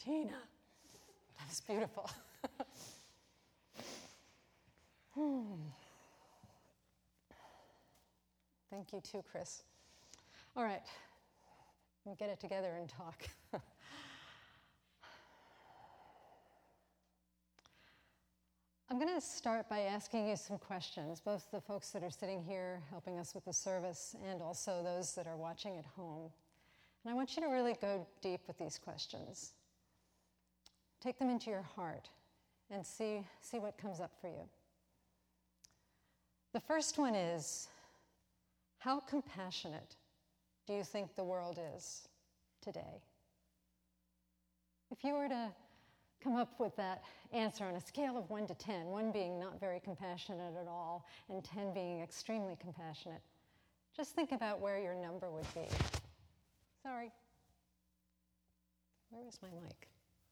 Tina. That was beautiful. Thank you too, Chris. All right, we'll get it together and talk. I'm going to start by asking you some questions, both the folks that are sitting here helping us with the service and also those that are watching at home. And I want you to really go deep with these questions. Take them into your heart and see what comes up for you. The first one is, how compassionate do you think the world is today? If you were to come up with that answer on a scale of 1 to 10, 1 being not very compassionate at all, and 10 being extremely compassionate, just think about where your number would be. Sorry. Where is my mic?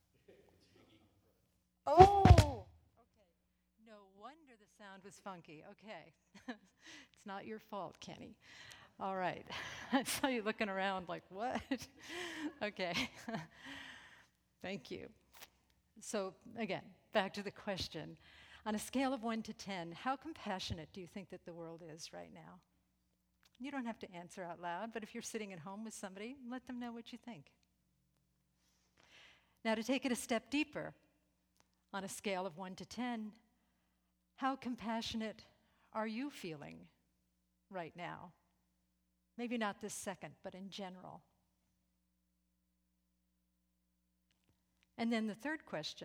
Oh! Okay. No wonder the sound was funky. Okay. It's not your fault, Kenny. All right. I saw you looking around like, what? Okay. Thank you. So again, back to the question. On a scale of 1 to 10, how compassionate do you think that the world is right now? You don't have to answer out loud, but if you're sitting at home with somebody, let them know what you think. Now, to take it a step deeper, on a scale of 1 to 10, how compassionate are you feeling right now? Maybe not this second, but in general. And then the third question,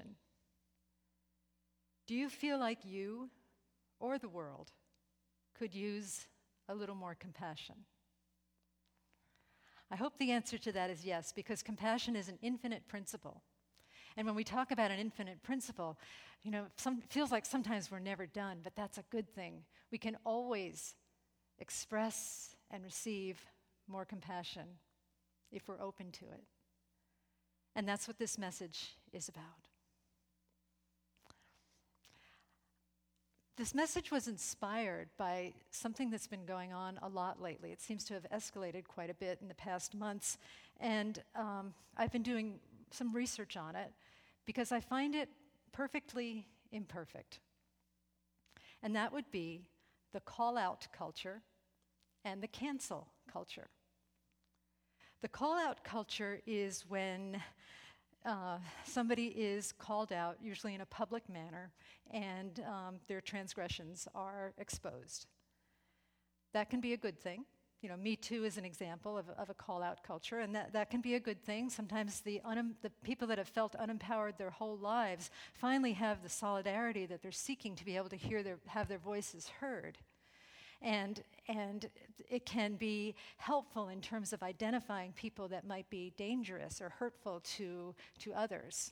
do you feel like you or the world could use a little more compassion? I hope the answer to that is yes, because compassion is an infinite principle. And when we talk about an infinite principle, it feels like sometimes we're never done, but that's a good thing. We can always express and receive more compassion if we're open to it. And that's what this message is about. This message was inspired by something that's been going on a lot lately. It seems to have escalated quite a bit in the past months. And I've been doing some research on it because I find it perfectly imperfect. And that would be the call-out culture and the cancel culture. The call-out culture is when somebody is called out, usually in a public manner, and their transgressions are exposed. That can be a good thing. Me Too is an example of a call-out culture, and that can be a good thing. Sometimes the people that have felt unempowered their whole lives finally have the solidarity that they're seeking to be able to have their voices heard. And it can be helpful in terms of identifying people that might be dangerous or hurtful to others.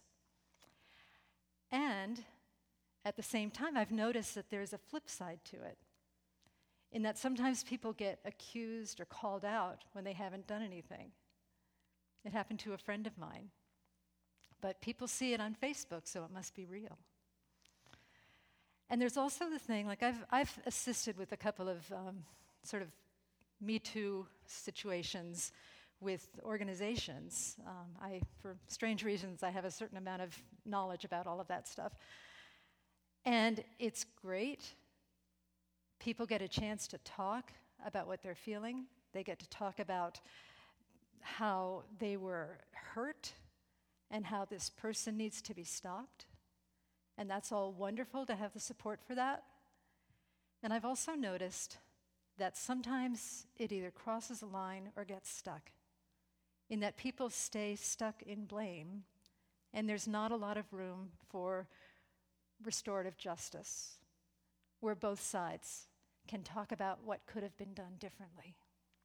And at the same time, I've noticed that there's a flip side to it, in that sometimes people get accused or called out when they haven't done anything. It happened to a friend of mine. But people see it on Facebook, so it must be real. And there's also the thing, like I've assisted with a couple of sort of Me Too situations with organizations. For strange reasons, I have a certain amount of knowledge about all of that stuff. And it's great. People get a chance to talk about what they're feeling. They get to talk about how they were hurt and how this person needs to be stopped. And that's all wonderful to have the support for that. And I've also noticed that sometimes it either crosses a line or gets stuck, in that people stay stuck in blame, and there's not a lot of room for restorative justice, where both sides can talk about what could have been done differently.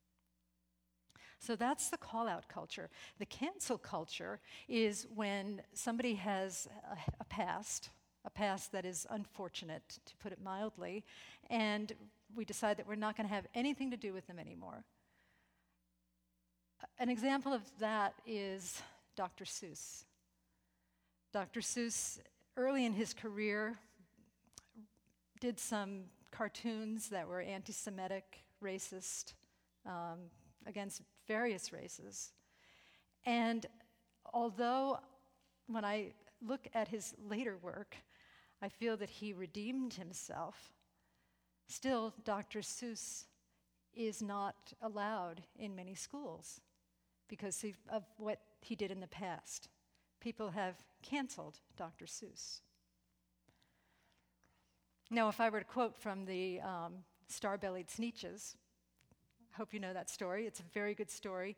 So that's the call-out culture. The cancel culture is when somebody has a past that is unfortunate, to put it mildly, and we decide that we're not going to have anything to do with them anymore. An example of that is Dr. Seuss. Dr. Seuss, early in his career, did some cartoons that were anti-Semitic, racist, against various races. And although when I look at his later work, I feel that he redeemed himself. Still, Dr. Seuss is not allowed in many schools because of what he did in the past. People have canceled Dr. Seuss. Now, if I were to quote from the Star-Bellied Sneetches, I hope you know that story. It's a very good story.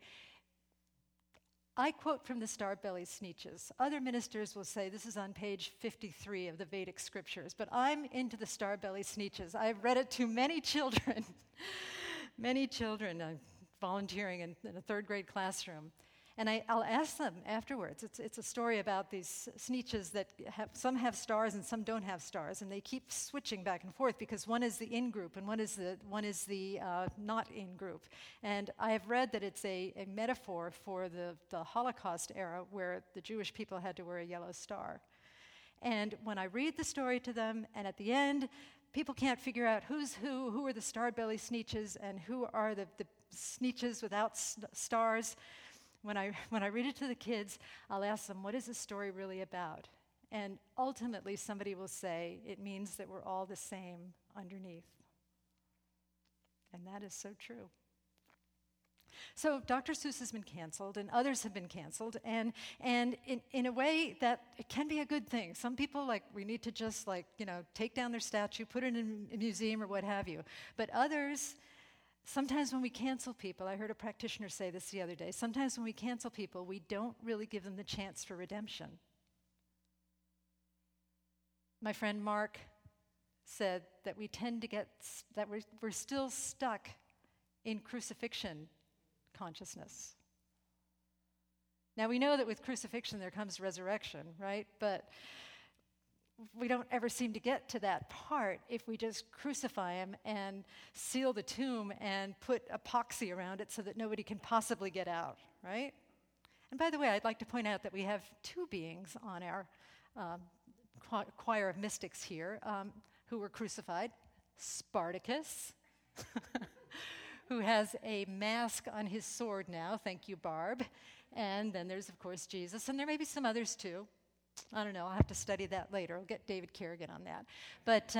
I quote from the Star-Bellied Sneetches. Other ministers will say this is on page 53 of the Vedic scriptures, but I'm into the Star-Bellied Sneetches. I've read it to many children, many children. I'm volunteering in a third grade classroom. And I'll ask them afterwards. It's a story about these Sneetches that some have stars and some don't have stars, and they keep switching back and forth because one is the in group and one is the not in group. And I have read that it's a metaphor for the Holocaust era where the Jewish people had to wear a yellow star. And when I read the story to them, and at the end, people can't figure out who are the Star-Bellied Sneetches and who are the Sneetches without stars. When I read it to the kids, I'll ask them, what is the story really about? And ultimately, somebody will say, it means that we're all the same underneath. And that is so true. So Dr. Seuss has been canceled, and others have been canceled, and in a way that it can be a good thing. Some people, we need to just, take down their statue, put it in a museum or what have you. But others, sometimes when we cancel people, I heard a practitioner say this the other day, sometimes when we cancel people, we don't really give them the chance for redemption. My friend Mark said that we tend to we're still stuck in crucifixion consciousness. Now we know that with crucifixion there comes resurrection, right? But we don't ever seem to get to that part if we just crucify him and seal the tomb and put epoxy around it so that nobody can possibly get out, right? And by the way, I'd like to point out that we have two beings on our choir of mystics here who were crucified. Spartacus, who has a mask on his sword now, thank you, Barb. And then there's, of course, Jesus, and there may be some others too. I don't know, I'll have to study that later. I'll get David Kerrigan on that. But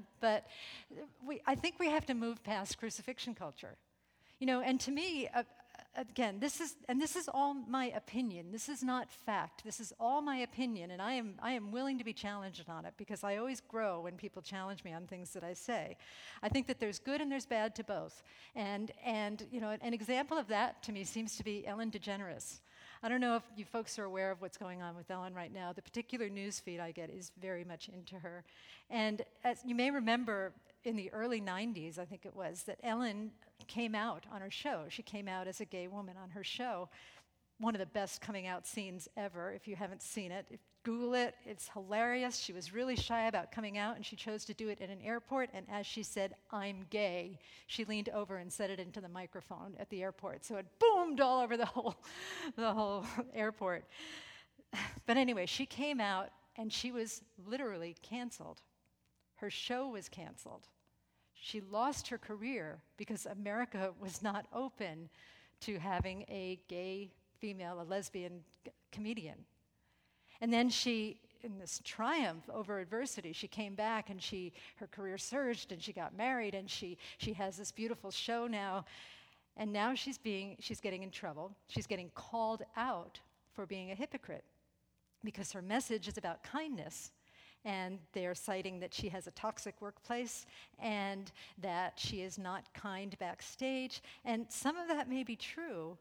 I think we have to move past crucifixion culture. And to me, again, this is all my opinion. This is not fact. This is all my opinion, and I am willing to be challenged on it because I always grow when people challenge me on things that I say. I think that there's good and there's bad to both. And an example of that to me seems to be Ellen DeGeneres. I don't know if you folks are aware of what's going on with Ellen right now. The particular news feed I get is very much into her. And as you may remember, in the early 90s, I think it was, that Ellen came out on her show. She came out as a gay woman on her show. One of the best coming out scenes ever, if you haven't seen it. Google it, it's hilarious. She was really shy about coming out, and she chose to do it at an airport, and as she said, "I'm gay," she leaned over and said it into the microphone at the airport, so it boomed all over the whole airport. But anyway, she came out, and she was literally canceled. Her show was canceled. She lost her career because America was not open to having a gay female, a lesbian comedian. And then she, in this triumph over adversity, she came back and her career surged and she got married and she has this beautiful show now. And now she's getting in trouble. She's getting called out for being a hypocrite because her message is about kindness. And they're citing that she has a toxic workplace and that she is not kind backstage. And some of that may be true,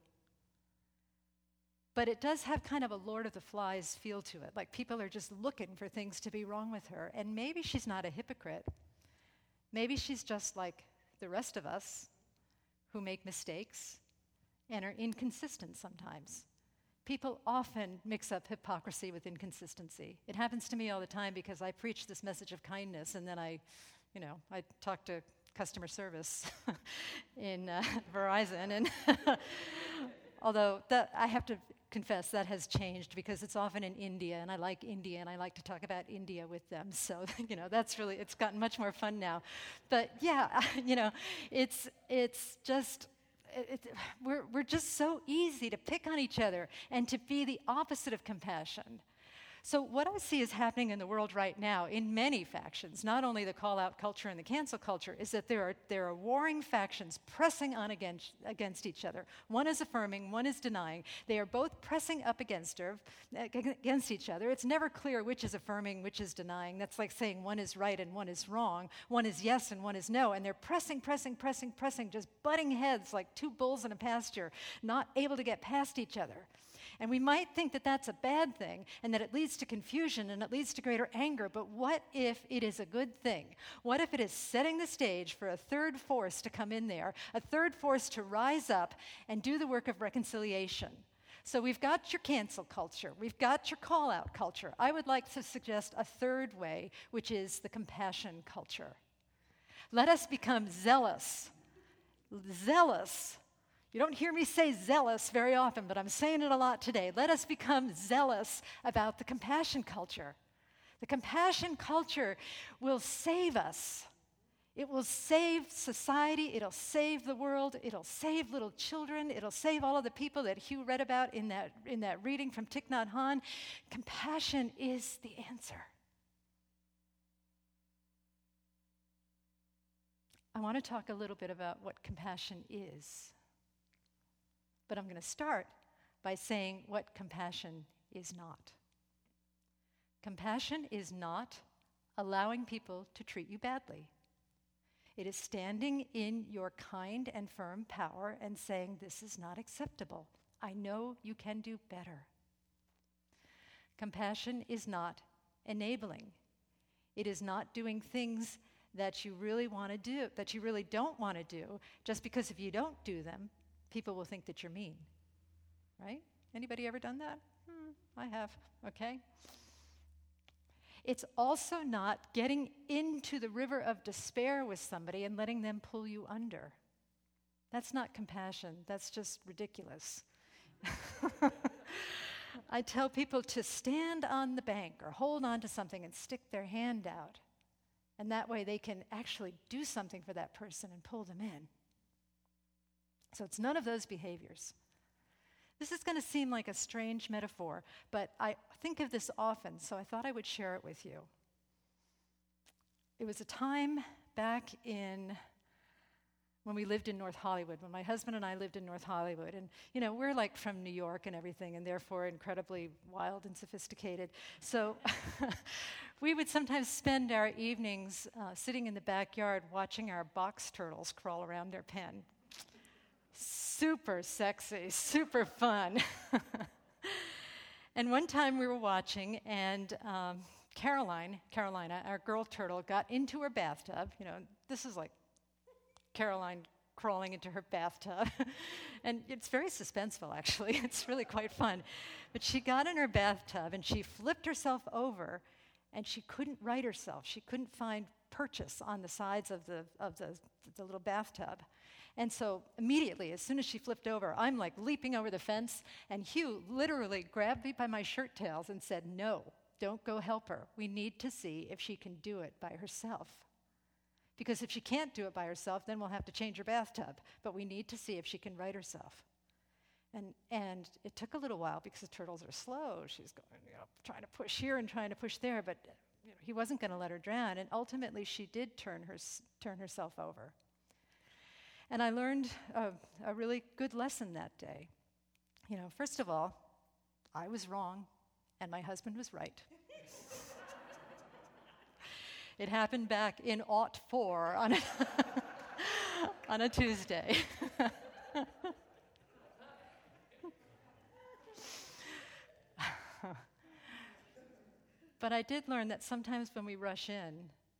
but it does have kind of a Lord of the Flies feel to it. Like people are just looking for things to be wrong with her. And maybe she's not a hypocrite. Maybe she's just like the rest of us who make mistakes and are inconsistent sometimes. People often mix up hypocrisy with inconsistency. It happens to me all the time because I preach this message of kindness and then I talk to customer service in Verizon. And although I have to confess that has changed because it's often in India and I like India and I like to talk about India with them. So, it's gotten much more fun now. But yeah, it's just... we're just so easy to pick on each other and to be the opposite of compassion. So what I see is happening in the world right now in many factions, not only the call-out culture and the cancel culture, is that there are warring factions pressing on against each other. One is affirming, one is denying. They are both pressing up against each other. It's never clear which is affirming, which is denying. That's like saying one is right and one is wrong. One is yes and one is no. And they're pressing, just butting heads like two bulls in a pasture, not able to get past each other. And we might think that that's a bad thing and that it leads to confusion and it leads to greater anger, but what if it is a good thing? What if it is setting the stage for a third force to come in there, a third force to rise up and do the work of reconciliation? So we've got your cancel culture, we've got your call-out culture. I would like to suggest a third way, which is the compassion culture. Let us become zealous. You don't hear me say zealous very often, but I'm saying it a lot today. Let us become zealous about the compassion culture. The compassion culture will save us. It will save society. It'll save the world. It'll save little children. It'll save all of the people that Hugh read about in that reading from Thich Nhat Hanh. Compassion is the answer. I want to talk a little bit about what compassion is. But I'm going to start by saying what compassion is not. Compassion is not allowing people to treat you badly. It is standing in your kind and firm power and saying, this is not acceptable. I know you can do better. Compassion is not enabling. It is not doing things that you really want to do, that you really don't want to do, just because if you don't do them, people will think that you're mean, right? Anybody ever done that? I have, okay. It's also not getting into the river of despair with somebody and letting them pull you under. That's not compassion, that's just ridiculous. I tell people to stand on the bank or hold on to something and stick their hand out. And that way they can actually do something for that person and pull them in. So it's none of those behaviors. This is going to seem like a strange metaphor, but I think of this often, so I thought I would share it with you. It was a time back when we lived in North Hollywood, when my husband and I lived in North Hollywood. And, you know, we're like from New York and everything, and therefore incredibly wild and sophisticated. So we would sometimes spend our evenings sitting in the backyard watching our box turtles crawl around their pen. Super sexy, super fun. And one time we were watching, and Carolina, our girl turtle, got into her bathtub. You know, this is like Caroline crawling into her bathtub. And it's very suspenseful, actually. It's really quite fun. But she got in her bathtub, and she flipped herself over, and she couldn't right herself. She couldn't find purchase on the sides of the little bathtub. And so immediately, as soon as she flipped over, I'm like leaping over the fence, and Hugh literally grabbed me by my shirt tails and said, no, don't go help her. We need to see if she can do it by herself. Because if she can't do it by herself, then we'll have to change her bathtub. But we need to see if she can right herself. And it took a little while because the turtles are slow. She's going, trying to push here and trying to push there, but he wasn't going to let her drown. And ultimately, she did turn herself over. And I learned a really good lesson that day. You know, first of all, I was wrong, and my husband was right. It happened back in '04 on a Tuesday. But I did learn that sometimes when we rush in,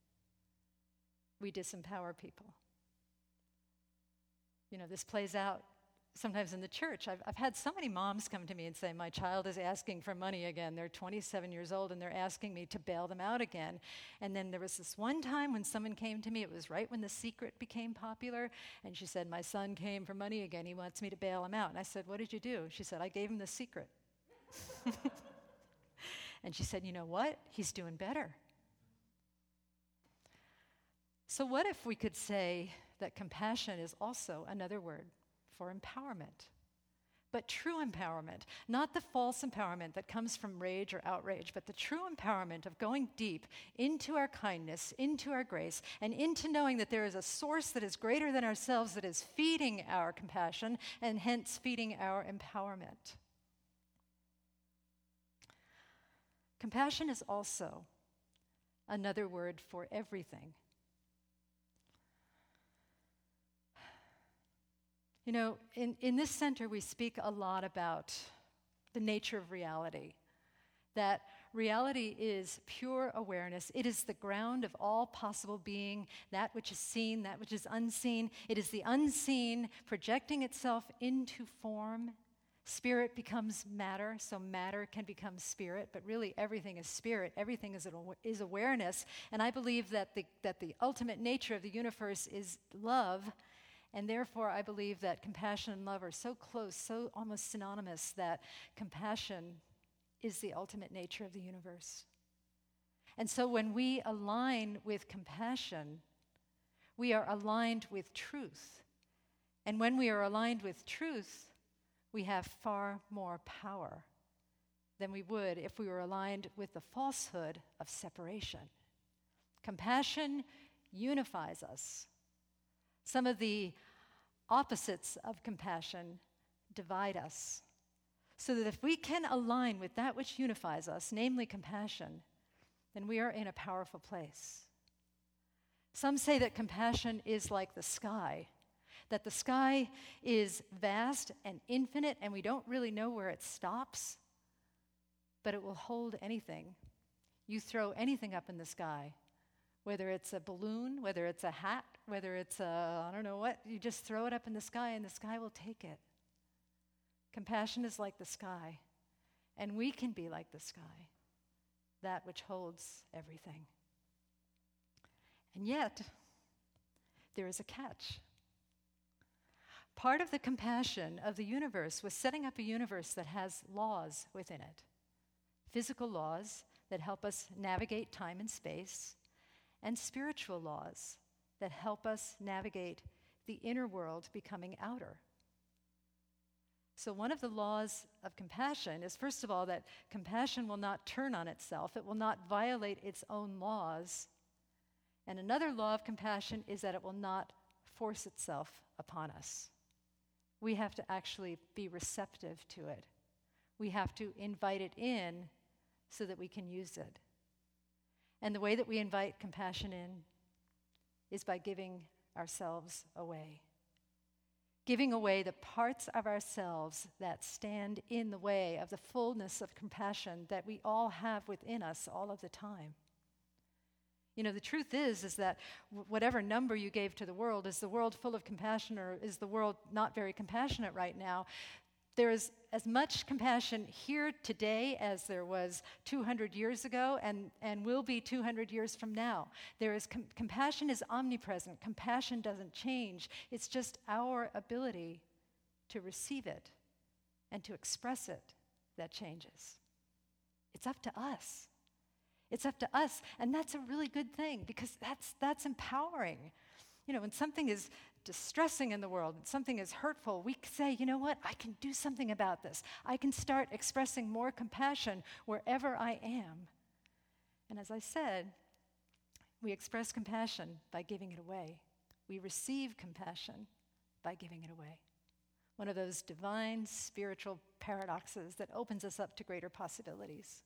we disempower people. You know, this plays out sometimes in the church. I've had so many moms come to me and say, my child is asking for money again. They're 27 years old and they're asking me to bail them out again. And then there was this one time when someone came to me, it was right when The Secret became popular, and she said, my son came for money again. He wants me to bail him out. And I said, what did you do? She said, I gave him The Secret. And she said, you know what? He's doing better. So what if we could say that compassion is also another word for empowerment? but true empowerment, not the false empowerment that comes from rage or outrage, but the true empowerment of going deep into our kindness, into our grace, and into knowing that there is a source that is greater than ourselves that is feeding our compassion and hence feeding our empowerment. Compassion is also another word for everything. You know, in this center, we speak a lot about the nature of reality, that reality is pure awareness. It is the ground of all possible being, that which is seen, that which is unseen. It is the unseen projecting itself into form. Spirit becomes matter, so matter can become spirit, but really everything is spirit. Everything is awareness. And I believe that the ultimate nature of the universe is love. And therefore, I believe that compassion and love are so close, so almost synonymous, that compassion is the ultimate nature of the universe. And so when we align with compassion, we are aligned with truth. And when we are aligned with truth, we have far more power than we would if we were aligned with the falsehood of separation. Compassion unifies us. Some of the opposites of compassion divide us. So that if we can align with that which unifies us, namely compassion, then we are in a powerful place. Some say that compassion is like the sky, that the sky is vast and infinite and we don't really know where it stops, but it will hold anything. You throw anything up in the sky, whether it's a balloon, whether it's a hat, whether it's I don't know what, you just throw it up in the sky and the sky will take it. Compassion is like the sky, and we can be like the sky, that which holds everything. And yet, there is a catch. Part of the compassion of the universe was setting up a universe that has laws within it, physical laws that help us navigate time and space, and spiritual laws that help us navigate the inner world becoming outer. So one of the laws of compassion is, first of all, that compassion will not turn on itself. It will not violate its own laws. And another law of compassion is that it will not force itself upon us. We have to actually be receptive to it. We have to invite it in so that we can use it. And the way that we invite compassion in is by giving ourselves away. Giving away the parts of ourselves that stand in the way of the fullness of compassion that we all have within us all of the time. You know, the truth is that whatever number you gave to the world, is the world full of compassion or is the world not very compassionate right now? There is as much compassion here today as there was 200 years ago and will be 200 years from now. There is compassion is omnipresent. Compassion doesn't change. It's just our ability to receive it and to express it that changes. It's up to us. It's up to us, and that's a really good thing because that's empowering. You know, when something is distressing in the world, when something is hurtful, we say, you know what, I can do something about this. I can start expressing more compassion wherever I am. And as I said, we express compassion by giving it away. We receive compassion by giving it away. One of those divine spiritual paradoxes that opens us up to greater possibilities.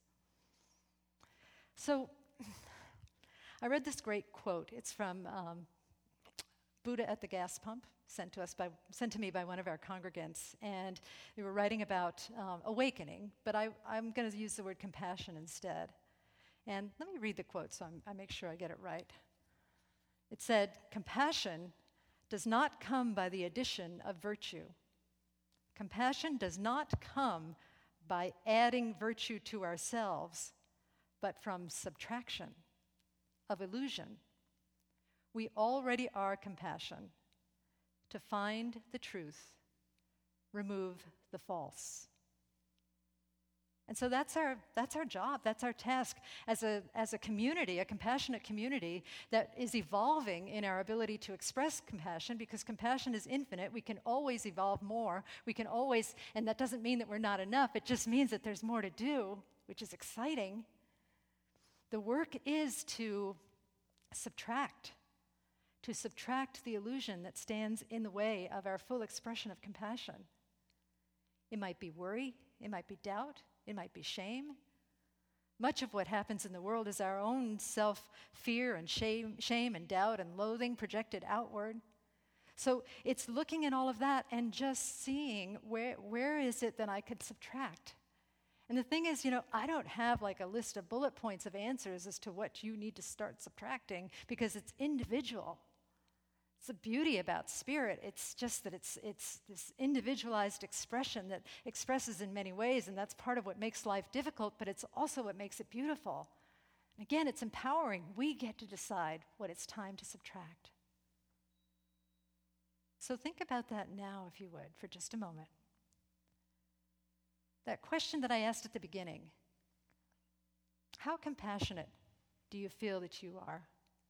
So I read this great quote. It's from Buddha at the Gas Pump, sent to me by one of our congregants. And they were writing about awakening, but I'm going to use the word compassion instead. And let me read the quote so I make sure I get it right. It said, "Compassion does not come by the addition of virtue. Compassion does not come by adding virtue to ourselves, but from subtraction of illusion. We already are compassion. To find the truth, remove the false." And so that's our job, that's our task as a community, a compassionate community that is evolving in our ability to express compassion, because compassion is infinite. We can always evolve more. We can always, and that doesn't mean that we're not enough. It just means that there's more to do, which is exciting. The work is to subtract the illusion that stands in the way of our full expression of compassion. It might be worry, it might be doubt, it might be shame. Much of what happens in the world is our own self-fear and shame and doubt and loathing projected outward. So it's looking at all of that and just seeing where is it that I could subtract. And the thing is, I don't have like a list of bullet points of answers as to what you need to start subtracting, because it's individual. It's the beauty about spirit. It's just that it's this individualized expression that expresses in many ways, and that's part of what makes life difficult, but it's also what makes it beautiful. And again, it's empowering. We get to decide what it's time to subtract. So think about that now, if you would, for just a moment. That question that I asked at the beginning, how compassionate do you feel that you are?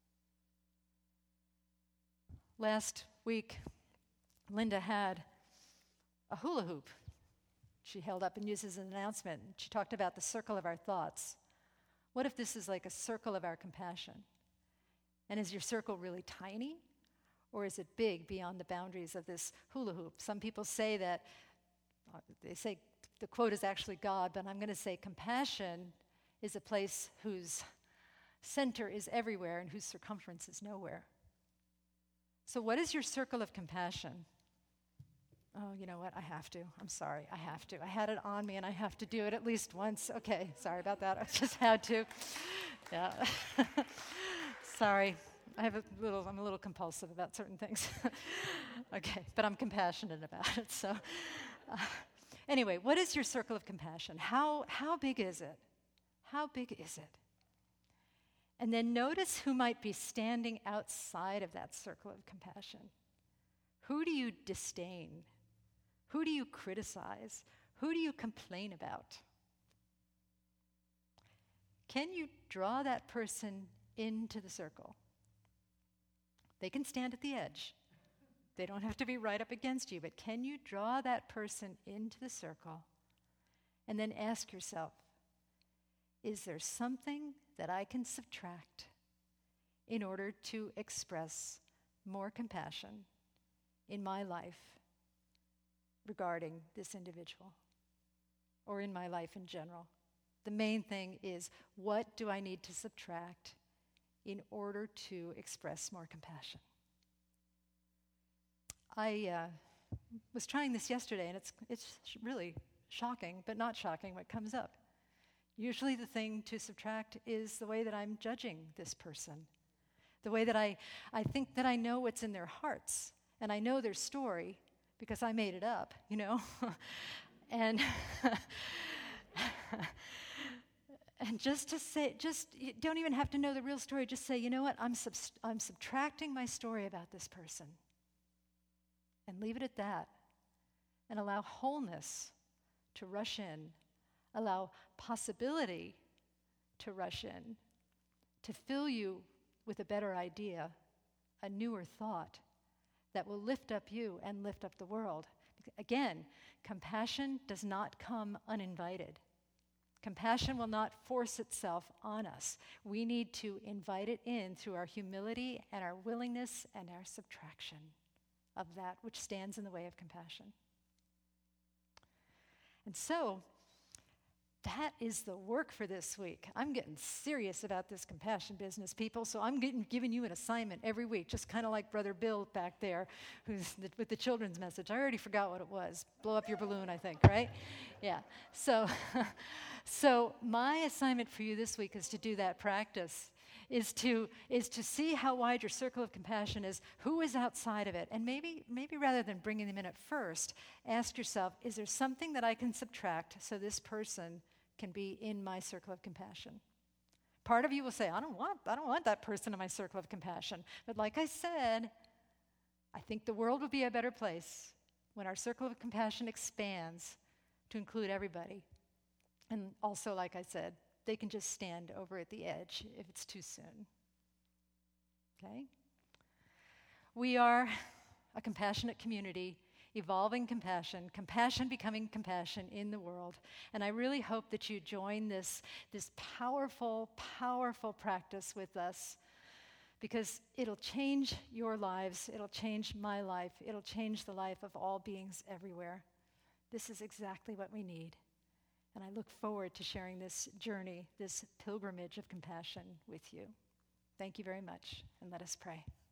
Last week, Linda had a hula hoop she held up and used as an announcement. She talked about the circle of our thoughts. What if this is like a circle of our compassion? And is your circle really tiny, or is it big beyond the boundaries of this hula hoop? Some people say that, they say the quote is actually God, but I'm going to say compassion is a place whose center is everywhere and whose circumference is nowhere. So what is your circle of compassion? Oh, you know what? I have to. I'm sorry. I have to. I had it on me and I have to do it at least once. Okay, sorry about that. I just had to. Yeah. Sorry. I'm a little compulsive about certain things. Okay, but I'm compassionate about it. So anyway, what is your circle of compassion? How big is it? How big is it? And then notice who might be standing outside of that circle of compassion. Who do you disdain? Who do you criticize? Who do you complain about? Can you draw that person into the circle? They can stand at the edge. They don't have to be right up against you, but can you draw that person into the circle and then ask yourself, is there something that I can subtract in order to express more compassion in my life regarding this individual, or in my life in general? The main thing is, what do I need to subtract in order to express more compassion? I was trying this yesterday, and it's really shocking, but not shocking what comes up. Usually the thing to subtract is the way that I'm judging this person, the way that I think that I know what's in their hearts, and I know their story because I made it up, and and just to say, you don't even have to know the real story, just say, you know what, I'm subtracting my story about this person, and leave it at that, and allow wholeness to rush in. Allow possibility to rush in, to fill you with a better idea, a newer thought that will lift up you and lift up the world. Again, compassion does not come uninvited. Compassion will not force itself on us. We need to invite it in through our humility and our willingness and our subtraction of that which stands in the way of compassion. And so, that is the work for this week. I'm getting serious about this compassion business, people, so I'm giving you an assignment every week, just kind of like Brother Bill back there with the children's message. I already forgot what it was. Blow up your balloon, I think, right? Yeah. So my assignment for you this week is to do that practice, is to see how wide your circle of compassion is, who is outside of it, and maybe rather than bringing them in at first, ask yourself, is there something that I can subtract so this person can be in my circle of compassion? Part of you will say, I don't want that person in my circle of compassion. But like I said, I think the world will be a better place when our circle of compassion expands to include everybody. And also, like I said, they can just stand over at the edge if it's too soon. Okay? We are a compassionate community, evolving compassion, compassion becoming compassion in the world. And I really hope that you join this powerful, powerful practice with us, because it'll change your lives, it'll change my life, it'll change the life of all beings everywhere. This is exactly what we need. And I look forward to sharing this journey, this pilgrimage of compassion with you. Thank you very much, and let us pray.